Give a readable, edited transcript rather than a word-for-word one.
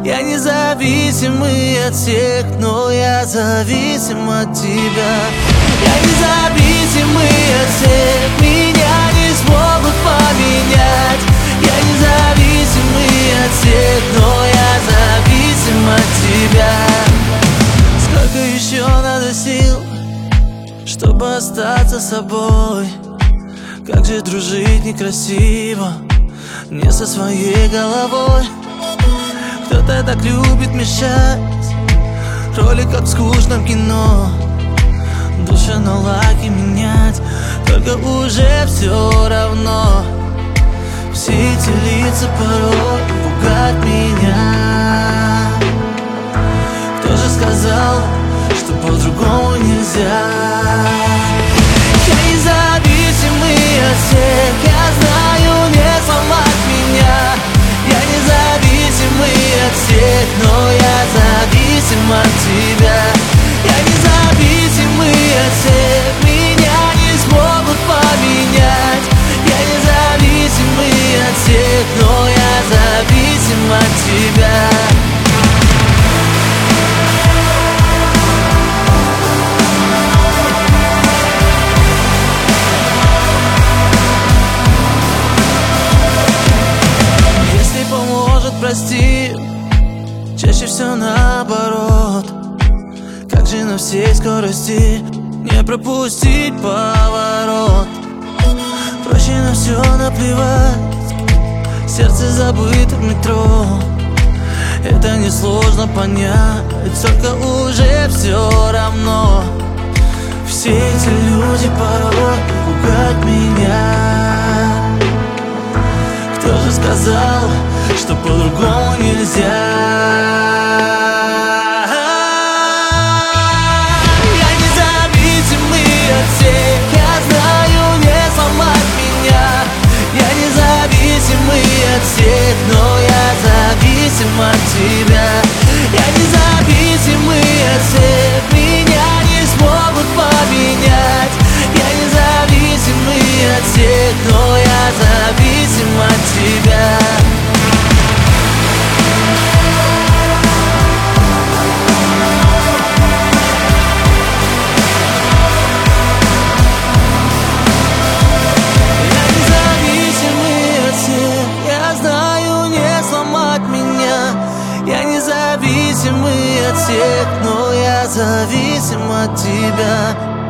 Я независимый от всех, но я зависим от тебя. Я независимый от всех, меня не смогут поменять. Я независимый от всех, но я зависим от тебя. Сколько еще надо сил, чтобы остаться собой? Как же дружить некрасиво, не со своей головой. Кто-то так любит мешать роли, как в скучном кино. Душа на лаки менять, только уже все равно. Все эти лица порой пугают меня. Кто же сказал, что по-другому нельзя? Я независимый от всех, я знаю, не сломать меня. Я независимый от всех, но я зависим от тебя. Я независимый от всех, меня не смогут поменять. Я независимый от всех, но я зависим от тебя. Прости, чаще все наоборот. Как же на всей скорости не пропустить поворот? Проще на все наплевать, сердце забыто в метро. Это несложно понять, только уже все равно. Все эти люди порой пугают меня. Кто же сказал, что по-другому нельзя? Я независимый от всех, я знаю, не сломать меня. Я независимый от всех, но я зависим от тебя. Я независимый от всех, меня не смогут поменять. Я независимый от всех, но я зависим от тебя. Я независимый от всех, но я зависим от тебя.